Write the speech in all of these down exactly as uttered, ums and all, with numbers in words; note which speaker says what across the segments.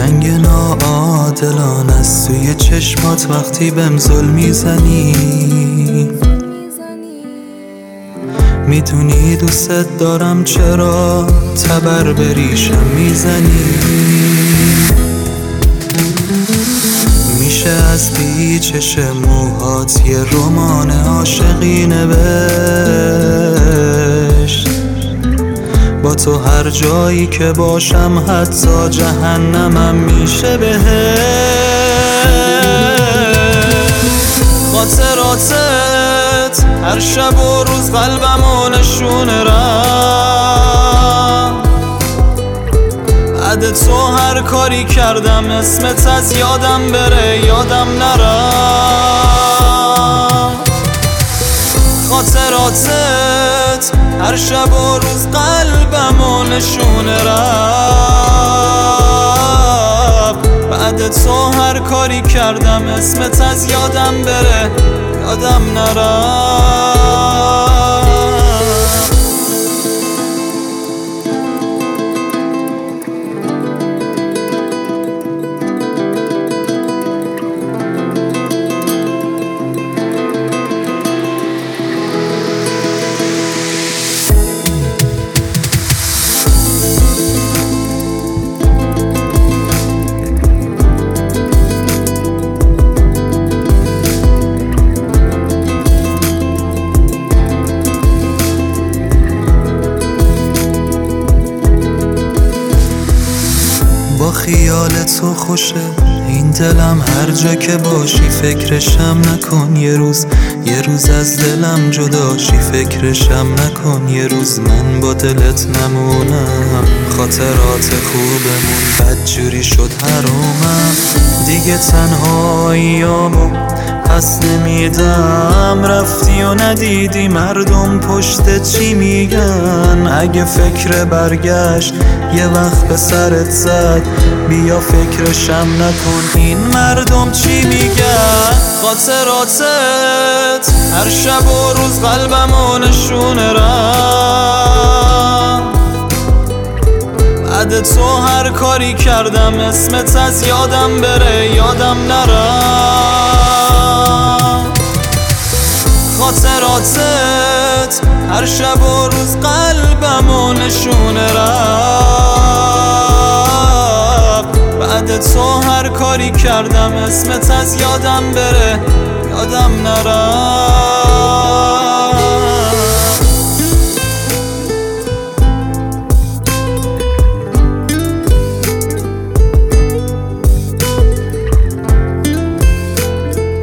Speaker 1: رنگ ناعادلان است توی چشمات وقتی بهم ظلم میزنی. میدونی دوست دارم چرا تبر بریشم میزنی. میشه از پیچش موهات یه رمان عاشقی نوشت. با تو هر جایی که باشم حتی جهنمم میشه بهشت. خاطراتت هر شب و روز قلبمو نشونه رفت. بعد تو هر کاری کردم اسمت از یادم بره یادم نرفت. خاطراتت هر شب و روز قلبمو نشونه رفت. بعد تو هر کاری کردم اسمت از یادم بره یادم نرفت. با خیال تو خوشه این دلم، هر جا که باشی فکرشم نکن یه روز یه روز از دلم جداشی. فکرشم نکن یه روز من با دلت نمونم. خاطرات خوبمون بدجوری شد حرومم. دیگه تنهاییامو پس نمیدم. رفتی و ندیدی مردم پشت چی میگن. اگه فکر برگشت یه وقت به سرت زد بیا فکرشم نکن این مردم چی میگن. خاطراتت هر شب و روز قلبمو نشونه رفت. بعد تو هر کاری کردم اسمت از یادم بره یادم نرفت. خاطراتت هر شب و روز قلبمو نشونه رفت. بعد تو هر کاری کردم اسمت از یادم بره یادم نرفت.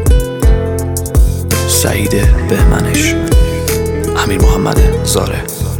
Speaker 2: سعید بهمنش، امیر محمد زاره.